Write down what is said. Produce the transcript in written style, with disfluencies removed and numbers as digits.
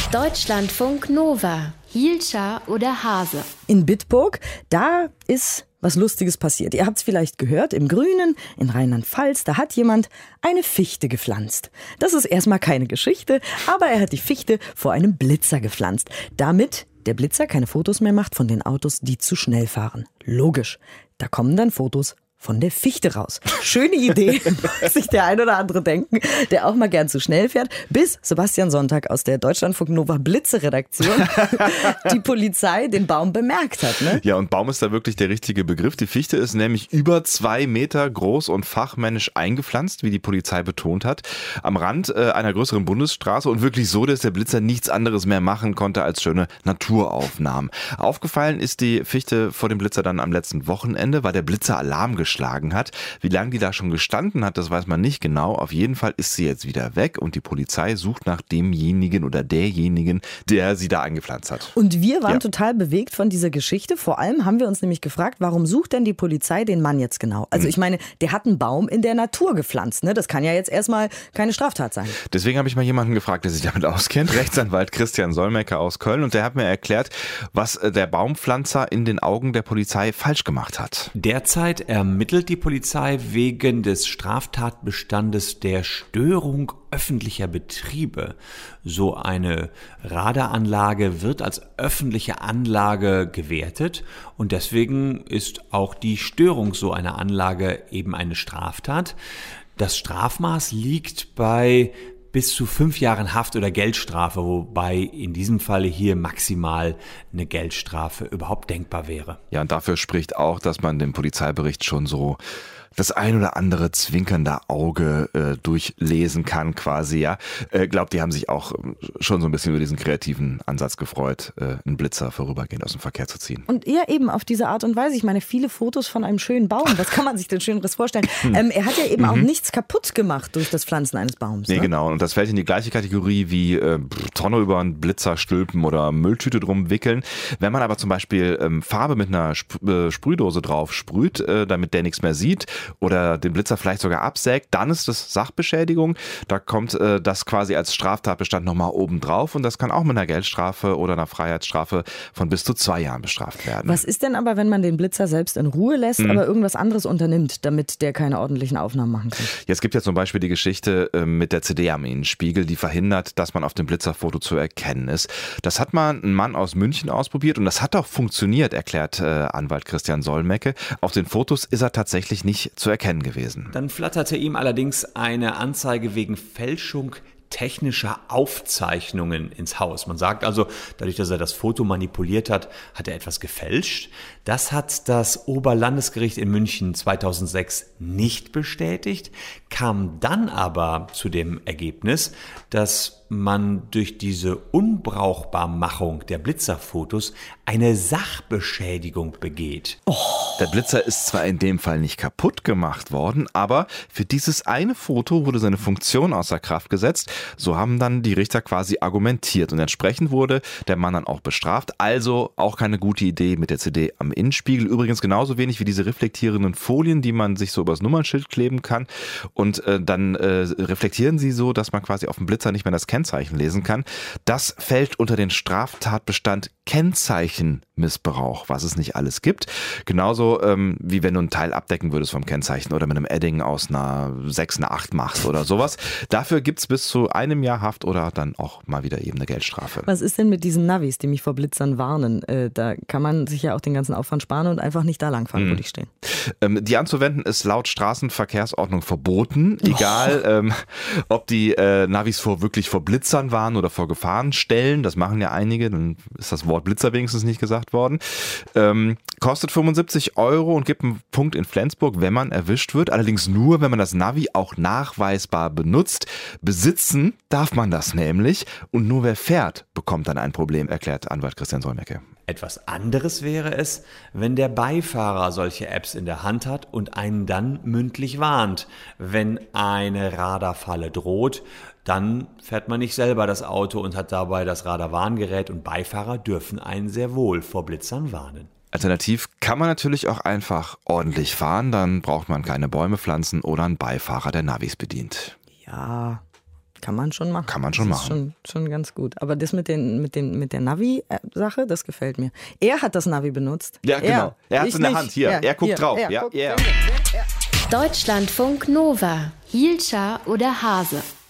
Deutschlandfunk Nova. Hielscher oder Hase? In Bitburg, da ist was Lustiges passiert. Ihr habt es vielleicht gehört, im Grünen, in Rheinland-Pfalz, da hat jemand eine Fichte gepflanzt. Das ist erstmal keine Geschichte, aber er hat die Fichte vor einem Blitzer gepflanzt. Damit der Blitzer keine Fotos mehr macht von den Autos, die zu schnell fahren. Logisch, da kommen dann Fotos von der Fichte raus. Schöne Idee, muss sich der ein oder andere denken, der auch mal gern zu schnell fährt, bis Sebastian Sonntag aus der Deutschlandfunk Nova Blitze-Redaktion die Polizei den Baum bemerkt hat. Ne? Ja, und Baum ist da wirklich der richtige Begriff. Die Fichte ist nämlich über 2 Meter groß und fachmännisch eingepflanzt, wie die Polizei betont hat, am Rand einer größeren Bundesstraße und wirklich so, dass der Blitzer nichts anderes mehr machen konnte als schöne Naturaufnahmen. Aufgefallen ist die Fichte vor dem Blitzer dann am letzten Wochenende, weil der Blitzer Alarm geschlagen hat. Wie lange die da schon gestanden hat, das weiß man nicht genau. Auf jeden Fall ist sie jetzt wieder weg und die Polizei sucht nach demjenigen oder derjenigen, der sie da eingepflanzt hat. Und wir waren total bewegt von dieser Geschichte. Vor allem haben wir uns nämlich gefragt, warum sucht denn die Polizei den Mann jetzt genau? Also ich meine, der hat einen Baum in der Natur gepflanzt. Ne? Das kann ja jetzt erstmal keine Straftat sein. Deswegen habe ich mal jemanden gefragt, der sich damit auskennt. Rechtsanwalt Christian Solmecke aus Köln. Und der hat mir erklärt, was der Baumpflanzer in den Augen der Polizei falsch gemacht hat. Derzeit ermittelt die Polizei wegen des Straftatbestandes der Störung öffentlicher Betriebe. So eine Radaranlage wird als öffentliche Anlage gewertet und deswegen ist auch die Störung so einer Anlage eben eine Straftat. Das Strafmaß liegt bei bis zu 5 Jahren Haft oder Geldstrafe, wobei in diesem Falle hier maximal eine Geldstrafe überhaupt denkbar wäre. Ja, und dafür spricht auch, dass man dem Polizeibericht schon so das ein oder andere zwinkernde Auge durchlesen kann quasi, ja. Glaubt, die haben sich auch schon so ein bisschen über diesen kreativen Ansatz gefreut, einen Blitzer vorübergehend aus dem Verkehr zu ziehen. Und eher eben auf diese Art und Weise. Ich meine, viele Fotos von einem schönen Baum. Was kann man sich denn Schöneres vorstellen? Er hat ja eben auch nichts kaputt gemacht durch das Pflanzen eines Baums. Nee, ne? genau. Und das fällt in die gleiche Kategorie wie Tonne über einen Blitzer stülpen oder Mülltüte drum wickeln. Wenn man aber zum Beispiel Farbe mit einer Sprühdose drauf sprüht, damit der nichts mehr sieht, oder den Blitzer vielleicht sogar absägt, dann ist das Sachbeschädigung. Da kommt das quasi als Straftatbestand nochmal oben drauf und das kann auch mit einer Geldstrafe oder einer Freiheitsstrafe von bis zu 2 Jahren bestraft werden. Was ist denn aber, wenn man den Blitzer selbst in Ruhe lässt, aber irgendwas anderes unternimmt, damit der keine ordentlichen Aufnahmen machen kann? Ja, es gibt ja zum Beispiel die Geschichte mit der CD am Innenspiegel, die verhindert, dass man auf dem Blitzerfoto zu erkennen ist. Das hat mal ein Mann aus München ausprobiert und das hat auch funktioniert, erklärt Anwalt Christian Solmecke. Auf den Fotos ist er tatsächlich nicht zu erkennen gewesen. Dann flatterte ihm allerdings eine Anzeige wegen Fälschung technischer Aufzeichnungen ins Haus. Man sagt also, dadurch, dass er das Foto manipuliert hat, hat er etwas gefälscht. Das hat das Oberlandesgericht in München 2006 nicht bestätigt, kam dann aber zu dem Ergebnis, dass man durch diese Unbrauchbarmachung der Blitzerfotos eine Sachbeschädigung begeht. Der Blitzer ist zwar in dem Fall nicht kaputt gemacht worden, aber für dieses eine Foto wurde seine Funktion außer Kraft gesetzt. So haben dann die Richter quasi argumentiert und entsprechend wurde der Mann dann auch bestraft. Also auch keine gute Idee mit der CD am Innenspiegel. Übrigens genauso wenig wie diese reflektierenden Folien, die man sich so übers Nummernschild kleben kann. Und dann reflektieren sie so, dass man quasi auf dem Blitzer nicht mehr das Kennzeichen lesen kann. Das fällt unter den Straftatbestand Kennzeichenmissbrauch, was es nicht alles gibt. Genauso wie wenn du ein Teil abdecken würdest vom Kennzeichen oder mit einem Edding aus einer 6 eine 8 machst oder sowas. Dafür gibt es bis zu 1 Jahr Haft oder dann auch mal wieder eben eine Geldstrafe. Was ist denn mit diesen Navis, die mich vor Blitzern warnen? Da kann man sich ja auch den ganzen Aufwand sparen und einfach nicht da langfahren, wo die stehen. Die anzuwenden ist laut Straßenverkehrsordnung verboten. Egal, ob die Navis wirklich vor Blitzern waren oder vor Gefahrenstellen. Das machen ja einige. Dann ist das Wort Blitzer wenigstens nicht gesagt worden. Kostet 75 € und gibt einen Punkt in Flensburg, wenn man erwischt wird. Allerdings nur, wenn man das Navi auch nachweisbar benutzt. Besitzen darf man das nämlich. Und nur wer fährt, bekommt dann ein Problem, erklärt Anwalt Christian Solmecke. Etwas anderes wäre es, wenn der Beifahrer solche Apps in der Hand hat und einen dann mündlich warnt. Wenn eine Radarfalle droht, dann fährt man nicht selber das Auto und hat dabei das Radarwarngerät und Beifahrer dürfen einen sehr wohl vor Blitzern warnen. Alternativ kann man natürlich auch einfach ordentlich fahren, dann braucht man keine Bäume pflanzen oder einen Beifahrer, der Navis bedient. Ja, Kann man schon machen. Kann man schon machen. Ist schon ganz gut. Aber das mit der Navi-Sache, das gefällt mir. Er hat das Navi benutzt. Ja, genau. Er hat es in der nicht. Hand. Hier, Ja, er guckt hier, drauf. er Ja, guckt. ja. Deutschlandfunk Nova. Hielscher oder Hase?